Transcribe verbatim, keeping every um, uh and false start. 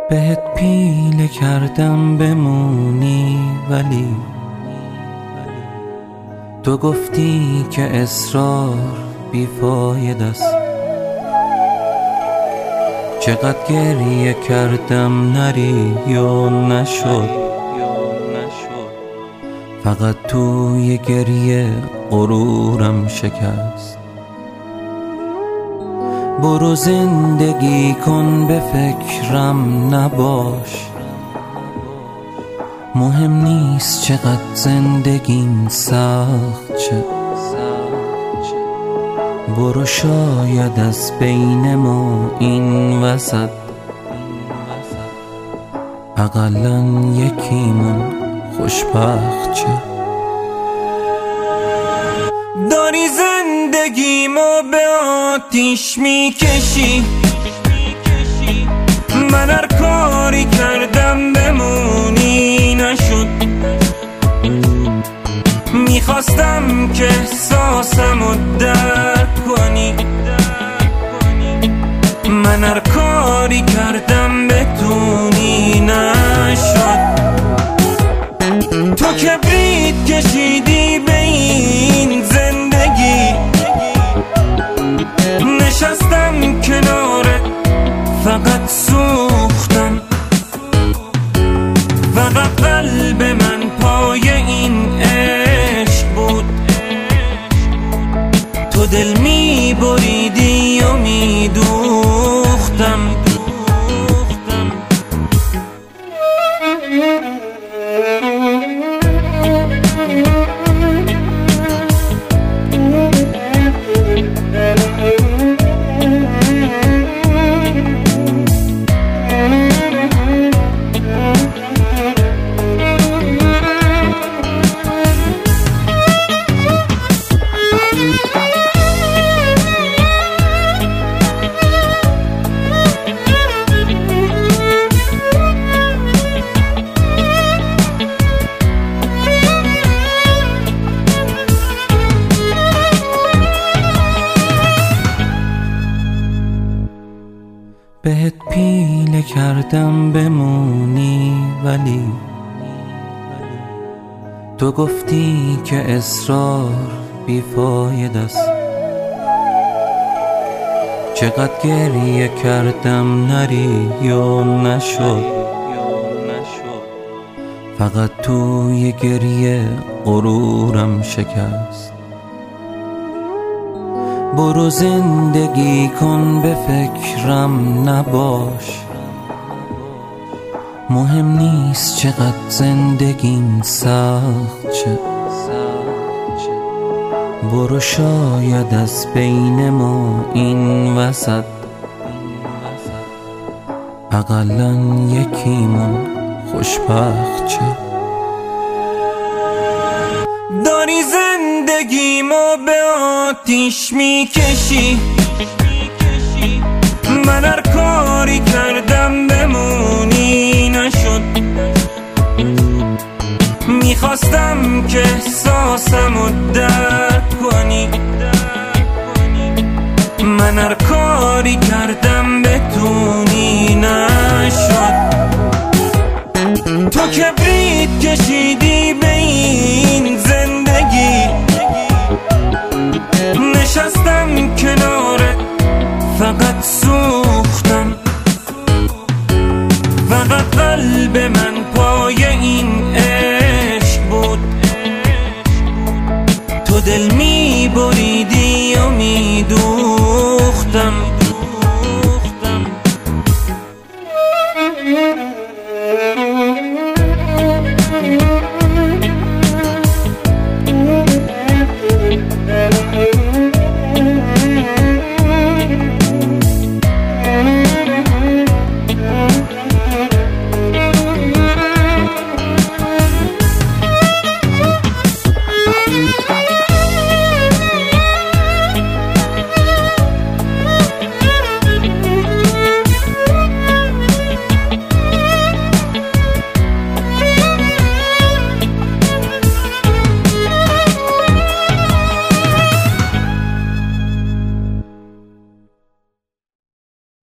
بهت پیله کردم بمونی ولی تو گفتی که اصرار بیفاید است. چقدر گریه کردم نری یا نشد، فقط توی گریه غرورم شکست. برو زندگی کن به فکرم نباش، مهم نیست چقدر زندگیم سخت چه. برو شاید از بین ما این وسط اقلاً یکیمون خوشبخت چه. داری زندگیمو به آتیش میکشی، من هر کاری کردم بمونی نشد. میخواستم که احساسمو درک کنی، من هر کاری کردم بتونی نشد. تو کبریت کشیدی به این زندگی، نشستم کنارت فقط سوختم. فقط قلب من پای این عشق بود، تو دل می بریدی و می دوختم. بهت پیله کردم بمونی ولی تو گفتی که اصرار بیفاید است. چقدر گریه کردم نری یا نشد، فقط توی گریه غرورم شکست. برو زندگی کن به فکرم نباش، مهم نیست چقدر زندگیم سخت چه. برو شاید از بین ما این وسط اقلاً یکیمون خوشبخت چه. داری زندگیمو به آتیش میکشی، من هر کاری کردم بمونی نشد. میخواستم که